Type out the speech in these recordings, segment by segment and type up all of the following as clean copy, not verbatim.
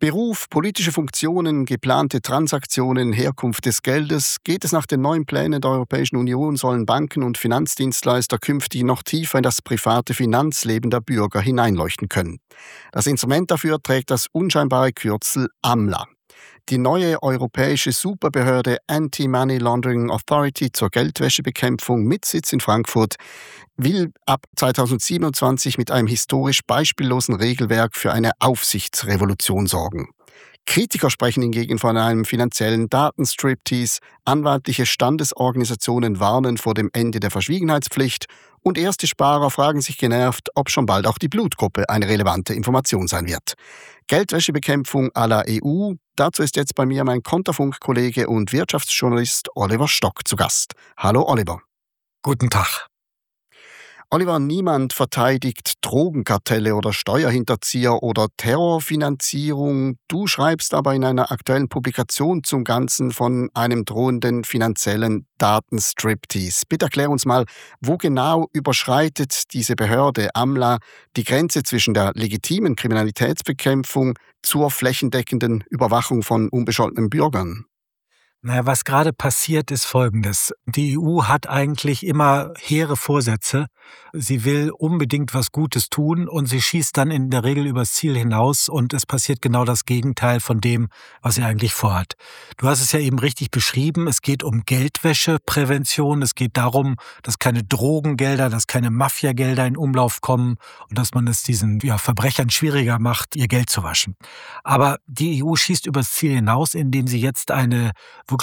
Beruf, politische Funktionen, geplante Transaktionen, Herkunft des Geldes. Geht es nach den neuen Plänen der Europäischen Union, sollen Banken und Finanzdienstleister künftig noch tiefer in das private Finanzleben der Bürger hineinleuchten können. Das Instrument dafür trägt das unscheinbare Kürzel AMLA. Die neue europäische Superbehörde Anti-Money Laundering Authority zur Geldwäschebekämpfung mit Sitz in Frankfurt will ab 2027 mit einem historisch beispiellosen Regelwerk für eine Aufsichtsrevolution sorgen. Kritiker sprechen hingegen von einem finanziellen Datenstriptease, anwaltliche Standesorganisationen warnen vor dem Ende der Verschwiegenheitspflicht und erste Sparer fragen sich genervt, ob schon bald auch die Blutgruppe eine relevante Information sein wird. Geldwäschebekämpfung à la EU, dazu ist jetzt bei mir mein Konterfunk-Kollege und Wirtschaftsjournalist Oliver Stock zu Gast. Hallo Oliver. Guten Tag. Oliver, niemand verteidigt Drogenkartelle oder Steuerhinterzieher oder Terrorfinanzierung. Du schreibst aber in einer aktuellen Publikation zum Ganzen von einem drohenden finanziellen Datenstriptease. Bitte erklär uns mal, wo genau überschreitet diese Behörde AMLA die Grenze zwischen der legitimen Kriminalitätsbekämpfung zur flächendeckenden Überwachung von unbescholtenen Bürgern? Naja, was gerade passiert, ist Folgendes. Die EU hat eigentlich immer hehre Vorsätze. Sie will unbedingt was Gutes tun und sie schießt dann in der Regel übers Ziel hinaus und es passiert genau das Gegenteil von dem, was sie eigentlich vorhat. Du hast es ja eben richtig beschrieben. Es geht um Geldwäscheprävention. Es geht darum, dass keine Drogengelder, dass keine Mafiagelder in Umlauf kommen und dass man es diesen Verbrechern schwieriger macht, ihr Geld zu waschen. Aber die EU schießt übers Ziel hinaus, indem sie jetzt eine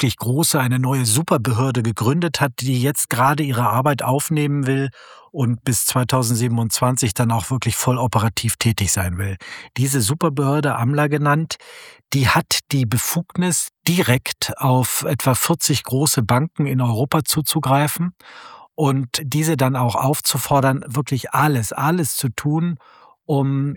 neue Superbehörde gegründet hat, die jetzt gerade ihre Arbeit aufnehmen will und bis 2027 dann auch wirklich voll operativ tätig sein will. Diese Superbehörde, AMLA genannt, die hat die Befugnis, direkt auf etwa 40 große Banken in Europa zuzugreifen und diese dann auch aufzufordern, wirklich alles zu tun, um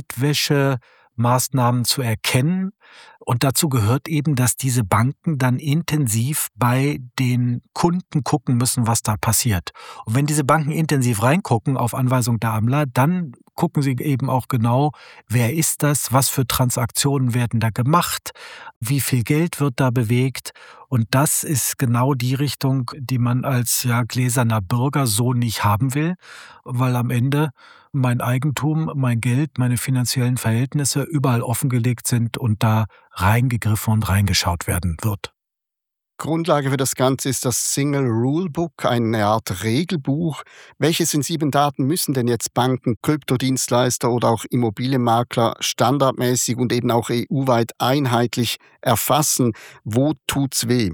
Geldwäschemaßnahmen zu erkennen. Und dazu gehört eben, dass diese Banken dann intensiv bei den Kunden gucken müssen, was da passiert. Und wenn diese Banken intensiv reingucken auf Anweisung der AMLA, dann gucken sie eben auch genau, wer ist das, was für Transaktionen werden da gemacht, wie viel Geld wird da bewegt. Und das ist genau die Richtung, die man als gläserner Bürger so nicht haben will, weil am Ende mein Eigentum, mein Geld, meine finanziellen Verhältnisse überall offengelegt sind und da reingegriffen und reingeschaut werden wird. Grundlage für das Ganze ist das Single Rule Book, eine Art Regelbuch. Welche sensiblen Daten müssen denn jetzt Banken, Kryptodienstleister oder auch Immobilienmakler standardmäßig und eben auch EU-weit einheitlich erfassen? Wo tut's weh?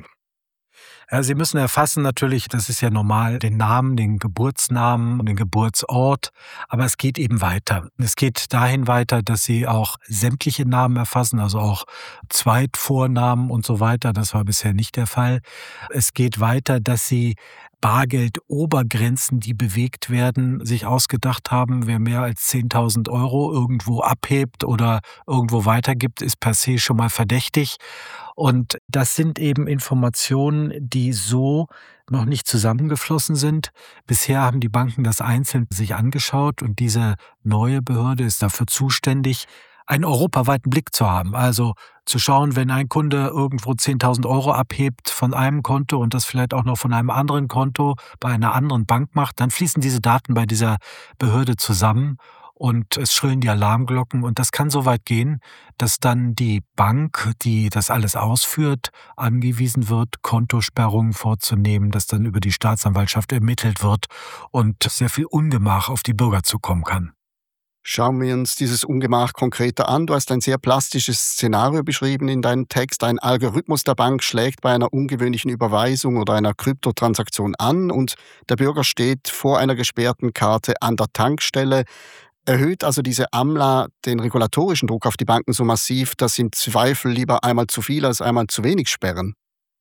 Ja, Sie müssen erfassen natürlich, das ist ja normal, den Namen, den Geburtsnamen und den Geburtsort, aber es geht eben weiter. Es geht dahin weiter, dass Sie auch sämtliche Namen erfassen, also auch Zweitvornamen und so weiter. Das war bisher nicht der Fall. Es geht weiter, dass Sie Bargeldobergrenzen, die bewegt werden, sich ausgedacht haben. Wer mehr als 10.000 € irgendwo abhebt oder irgendwo weitergibt, ist per se schon mal verdächtig. Und das sind eben Informationen, die so noch nicht zusammengeflossen sind. Bisher haben die Banken das einzeln sich angeschaut und diese neue Behörde ist dafür zuständig, einen europaweiten Blick zu haben. Also zu schauen, wenn ein Kunde irgendwo 10.000 € abhebt von einem Konto und das vielleicht auch noch von einem anderen Konto bei einer anderen Bank macht, dann fließen diese Daten bei dieser Behörde zusammen und es schrillen die Alarmglocken und das kann so weit gehen, dass dann die Bank, die das alles ausführt, angewiesen wird, Kontosperrungen vorzunehmen, dass dann über die Staatsanwaltschaft ermittelt wird und sehr viel Ungemach auf die Bürger zukommen kann. Schauen wir uns dieses Ungemach konkreter an. Du hast ein sehr plastisches Szenario beschrieben in deinem Text. Ein Algorithmus der Bank schlägt bei einer ungewöhnlichen Überweisung oder einer Kryptotransaktion an und der Bürger steht vor einer gesperrten Karte an der Tankstelle. Erhöht also diese AMLA den regulatorischen Druck auf die Banken so massiv, dass sie im Zweifel lieber einmal zu viel als einmal zu wenig sperren?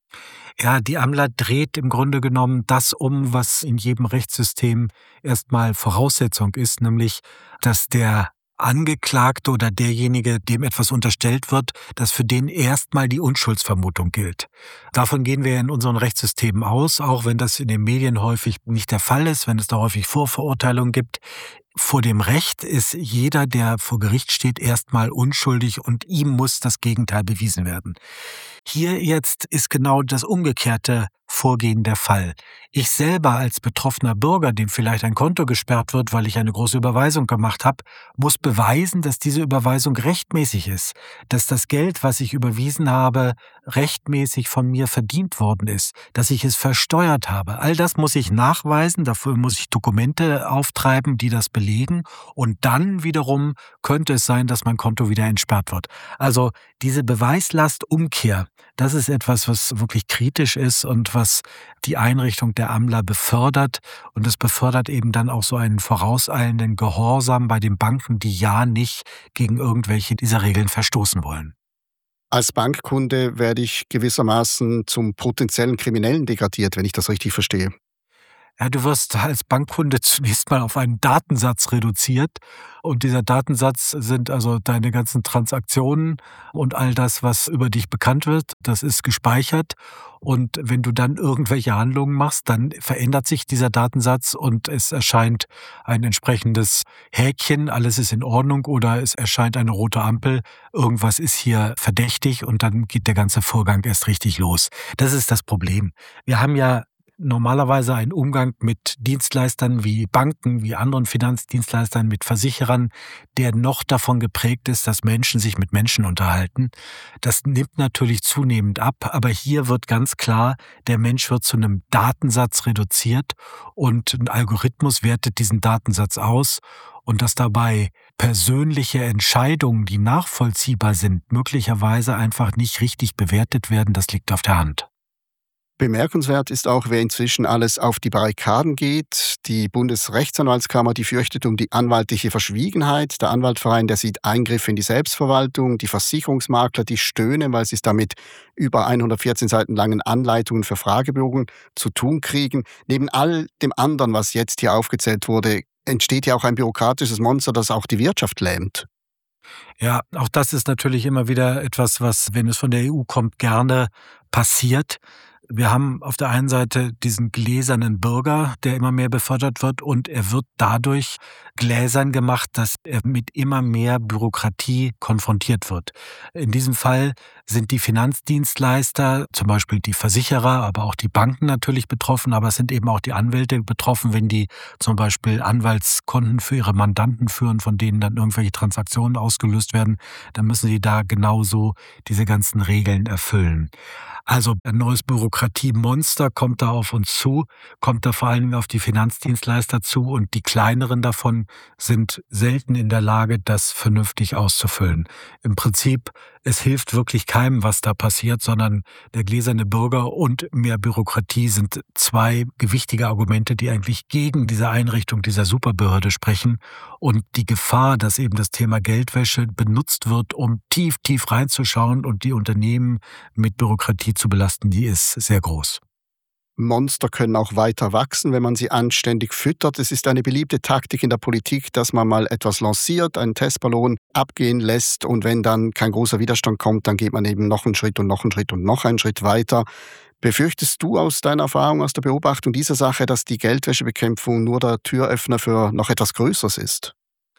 Ja, die AMLA dreht im Grunde genommen das um, was in jedem Rechtssystem erstmal Voraussetzung ist, nämlich, dass der Angeklagte oder derjenige, dem etwas unterstellt wird, dass für den erstmal die Unschuldsvermutung gilt. Davon gehen wir in unseren Rechtssystemen aus, auch wenn das in den Medien häufig nicht der Fall ist, wenn es da häufig Vorverurteilungen gibt. vor dem Recht ist jeder, der vor Gericht steht, erstmal unschuldig und ihm muss das Gegenteil bewiesen werden. Hier jetzt ist genau das umgekehrte Vorgehen der Fall. Ich selber als betroffener Bürger, dem vielleicht ein Konto gesperrt wird, weil ich eine große Überweisung gemacht habe, muss beweisen, dass diese Überweisung rechtmäßig ist, dass das Geld, was ich überwiesen habe, rechtmäßig von mir verdient worden ist, dass ich es versteuert habe. All das muss ich nachweisen, dafür muss ich Dokumente auftreiben, die das belegen, und dann wiederum könnte es sein, dass mein Konto wieder entsperrt wird. Also diese Beweislastumkehr, das ist etwas, was wirklich kritisch ist und was die Einrichtung der AMLA befördert. Und es befördert eben dann auch so einen vorauseilenden Gehorsam bei den Banken, die ja nicht gegen irgendwelche dieser Regeln verstoßen wollen. Als Bankkunde werde ich gewissermaßen zum potenziellen Kriminellen degradiert, wenn ich das richtig verstehe. Ja, du wirst als Bankkunde zunächst mal auf einen Datensatz reduziert. Und dieser Datensatz sind also deine ganzen Transaktionen und all das, was über dich bekannt wird. Das ist gespeichert. Und wenn du dann irgendwelche Handlungen machst, dann verändert sich dieser Datensatz und es erscheint ein entsprechendes Häkchen, alles ist in Ordnung, oder es erscheint eine rote Ampel, irgendwas ist hier verdächtig, und dann geht der ganze Vorgang erst richtig los. Das ist das Problem. Wir haben ja normalerweise einen Umgang mit Dienstleistern wie Banken, wie anderen Finanzdienstleistern, mit Versicherern, der noch davon geprägt ist, dass Menschen sich mit Menschen unterhalten. Das nimmt natürlich zunehmend ab, aber hier wird ganz klar, der Mensch wird zu einem Datensatz reduziert und ein Algorithmus wertet diesen Datensatz aus, und dass dabei persönliche Entscheidungen, die nachvollziehbar sind, möglicherweise einfach nicht richtig bewertet werden, das liegt auf der Hand. Bemerkenswert ist auch, wer inzwischen alles auf die Barrikaden geht. Die Bundesrechtsanwaltskammer, die fürchtet um die anwaltliche Verschwiegenheit. Der Anwaltverein, der sieht Eingriffe in die Selbstverwaltung. Die Versicherungsmakler, die stöhnen, weil sie es damit über 114 Seiten langen Anleitungen für Fragebögen zu tun kriegen. Neben all dem anderen, was jetzt hier aufgezählt wurde, entsteht ja auch ein bürokratisches Monster, das auch die Wirtschaft lähmt. Ja, auch das ist natürlich immer wieder etwas, was, wenn es von der EU kommt, gerne passiert. Wir haben auf der einen Seite diesen gläsernen Bürger, der immer mehr befördert wird, und er wird dadurch gläsern gemacht, dass er mit immer mehr Bürokratie konfrontiert wird. In diesem Fall sind die Finanzdienstleister, zum Beispiel die Versicherer, aber auch die Banken natürlich betroffen, aber es sind eben auch die Anwälte betroffen, wenn die zum Beispiel Anwaltskonten für ihre Mandanten führen, von denen dann irgendwelche Transaktionen ausgelöst werden, dann müssen sie da genauso diese ganzen Regeln erfüllen. Also ein neues Bürokratiemonster kommt da auf uns zu, kommt da vor allen Dingen auf die Finanzdienstleister zu, und die kleineren davon sind selten in der Lage, das vernünftig auszufüllen. Im Prinzip, es hilft wirklich keinem, was da passiert, sondern der gläserne Bürger und mehr Bürokratie sind zwei gewichtige Argumente, die eigentlich gegen diese Einrichtung dieser Superbehörde sprechen, und die Gefahr, dass eben das Thema Geldwäsche benutzt wird, um tief, tief reinzuschauen und die Unternehmen mit Bürokratie zu belasten, die ist sehr groß. Monster können auch weiter wachsen, wenn man sie anständig füttert. Es ist eine beliebte Taktik in der Politik, dass man mal etwas lanciert, einen Testballon abgehen lässt, und wenn dann kein großer Widerstand kommt, dann geht man eben noch einen Schritt und noch einen Schritt und noch einen Schritt weiter. Befürchtest du aus deiner Erfahrung, aus der Beobachtung dieser Sache, dass die Geldwäschebekämpfung nur der Türöffner für noch etwas Größeres ist?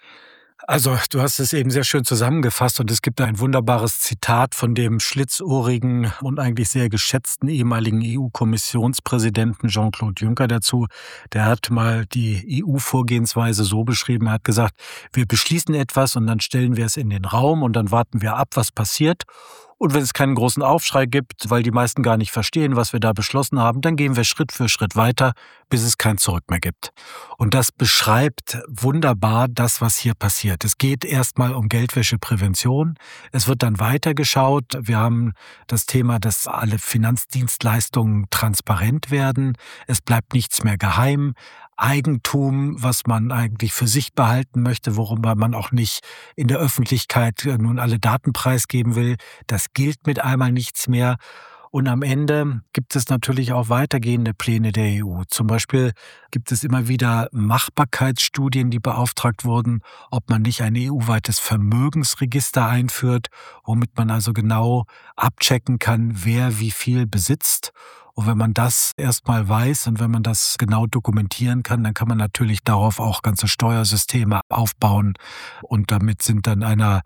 Also, du hast es eben sehr schön zusammengefasst, und es gibt ein wunderbares Zitat von dem schlitzohrigen und eigentlich sehr geschätzten ehemaligen EU-Kommissionspräsidenten Jean-Claude Juncker dazu. Der hat mal die EU-Vorgehensweise so beschrieben, er hat gesagt, wir beschließen etwas und dann stellen wir es in den Raum und dann warten wir ab, was passiert. Und wenn es keinen großen Aufschrei gibt, weil die meisten gar nicht verstehen, was wir da beschlossen haben, dann gehen wir Schritt für Schritt weiter, bis es kein Zurück mehr gibt. Und das beschreibt wunderbar das, was hier passiert. Es geht erstmal um Geldwäscheprävention. Es wird dann weitergeschaut. Wir haben das Thema, dass alle Finanzdienstleistungen transparent werden. Es bleibt nichts mehr geheim. Eigentum, was man eigentlich für sich behalten möchte, worüber man auch nicht in der Öffentlichkeit nun alle Daten preisgeben will, das gilt mit einmal nichts mehr. Und am Ende gibt es natürlich auch weitergehende Pläne der EU. Zum Beispiel gibt es immer wieder Machbarkeitsstudien, die beauftragt wurden, ob man nicht ein EU-weites Vermögensregister einführt, womit man also genau abchecken kann, wer wie viel besitzt. Und wenn man das erstmal weiß und wenn man das genau dokumentieren kann, dann kann man natürlich darauf auch ganze Steuersysteme aufbauen. Und damit sind dann einer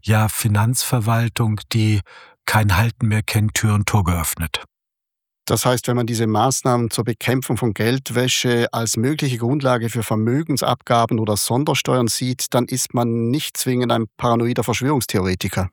Finanzverwaltung, die kein Halten mehr kennt, Tür und Tor geöffnet. Das heißt, wenn man diese Maßnahmen zur Bekämpfung von Geldwäsche als mögliche Grundlage für Vermögensabgaben oder Sondersteuern sieht, dann ist man nicht zwingend ein paranoider Verschwörungstheoretiker.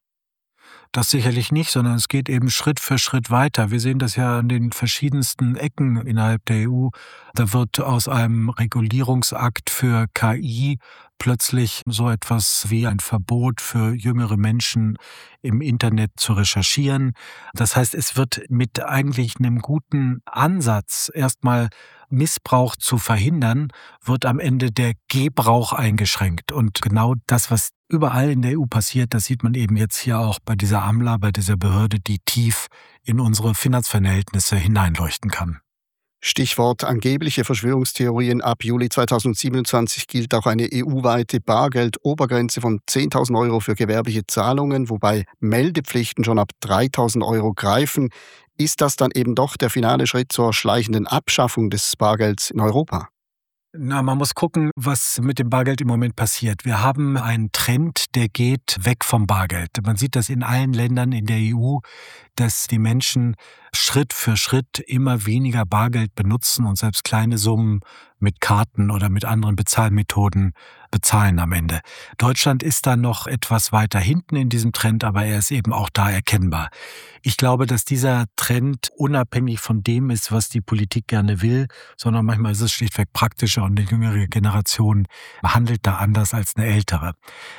Das sicherlich nicht, sondern es geht eben Schritt für Schritt weiter. Wir sehen das ja an den verschiedensten Ecken innerhalb der EU. Da wird aus einem Regulierungsakt für KI plötzlich so etwas wie ein Verbot für jüngere Menschen im Internet zu recherchieren. Das heißt, es wird mit eigentlich einem guten Ansatz, erstmal Missbrauch zu verhindern, wird am Ende der Gebrauch eingeschränkt. Und genau das, was überall in der EU passiert, das sieht man eben jetzt hier auch bei dieser AMLA, bei dieser Behörde, die tief in unsere Finanzverhältnisse hineinleuchten kann. Stichwort angebliche Verschwörungstheorien. Ab Juli 2027 gilt auch eine EU-weite Bargeldobergrenze von 10.000 Euro für gewerbliche Zahlungen, wobei Meldepflichten schon ab 3.000 Euro greifen. Ist das dann eben doch der finale Schritt zur schleichenden Abschaffung des Bargelds in Europa? Na, man muss gucken, was mit dem Bargeld im Moment passiert. Wir haben einen Trend, der geht weg vom Bargeld. Man sieht das in allen Ländern in der EU, dass die Menschen Schritt für Schritt immer weniger Bargeld benutzen und selbst kleine Summen mit Karten oder mit anderen Bezahlmethoden bezahlen am Ende. Deutschland ist da noch etwas weiter hinten in diesem Trend, aber er ist eben auch da erkennbar. Ich glaube, dass dieser Trend unabhängig von dem ist, was die Politik gerne will, sondern manchmal ist es schlichtweg praktischer und die jüngere Generation handelt da anders als eine ältere.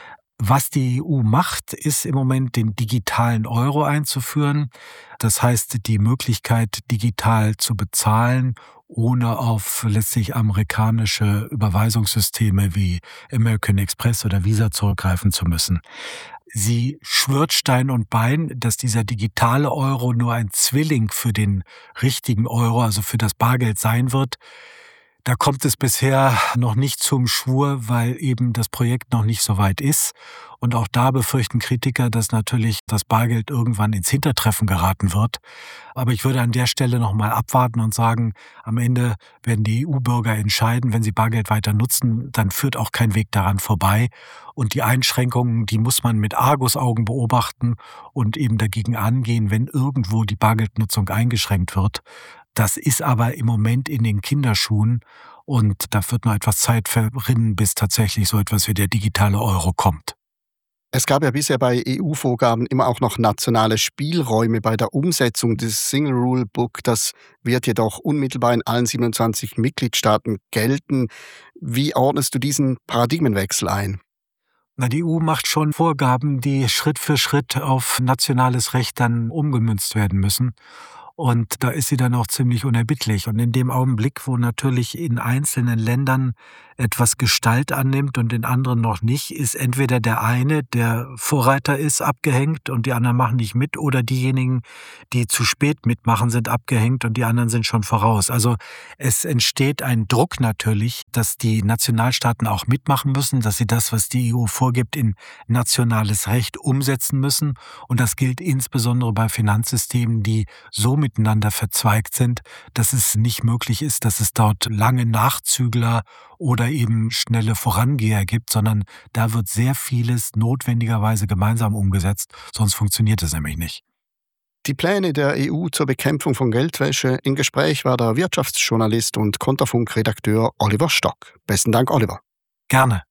Was die EU macht, ist im Moment den digitalen Euro einzuführen. Das heißt, die Möglichkeit, digital zu bezahlen, ohne auf letztlich amerikanische Überweisungssysteme wie American Express oder Visa zurückgreifen zu müssen. Sie schwört Stein und Bein, dass dieser digitale Euro nur ein Zwilling für den richtigen Euro, also für das Bargeld sein wird. Da kommt es bisher noch nicht zum Schwur, weil eben das Projekt noch nicht so weit ist. Und auch da befürchten Kritiker, dass natürlich das Bargeld irgendwann ins Hintertreffen geraten wird. Aber ich würde an der Stelle noch mal abwarten und sagen, am Ende werden die EU-Bürger entscheiden, wenn sie Bargeld weiter nutzen, dann führt auch kein Weg daran vorbei. Und die Einschränkungen, die muss man mit Argusaugen beobachten und eben dagegen angehen, wenn irgendwo die Bargeldnutzung eingeschränkt wird. Das ist aber im Moment in den Kinderschuhen und da wird noch etwas Zeit verrinnen, bis tatsächlich so etwas wie der digitale Euro kommt. Es gab ja bisher bei EU-Vorgaben immer auch noch nationale Spielräume bei der Umsetzung des Single Rule Book. Das wird jedoch unmittelbar in allen 27 Mitgliedstaaten gelten. Wie ordnest du diesen Paradigmenwechsel ein? Na, die EU macht schon Vorgaben, die Schritt für Schritt auf nationales Recht dann umgemünzt werden müssen. Und da ist sie dann auch ziemlich unerbittlich. Und in dem Augenblick, wo natürlich in einzelnen Ländern etwas Gestalt annimmt und in anderen noch nicht, ist entweder der eine, der Vorreiter ist, abgehängt und die anderen machen nicht mit, oder diejenigen, die zu spät mitmachen, sind abgehängt und die anderen sind schon voraus. Also es entsteht ein Druck natürlich, dass die Nationalstaaten auch mitmachen müssen, dass sie das, was die EU vorgibt, in nationales Recht umsetzen müssen. Und das gilt insbesondere bei Finanzsystemen, die so miteinander verzweigt sind, dass es nicht möglich ist, dass es dort lange Nachzügler oder eben schnelle Vorangeher gibt, sondern da wird sehr vieles notwendigerweise gemeinsam umgesetzt, sonst funktioniert es nämlich nicht. Die Pläne der EU zur Bekämpfung von Geldwäsche. Im Gespräch war der Wirtschaftsjournalist und Konterfunk-Redakteur Oliver Stock. Besten Dank, Oliver. Gerne.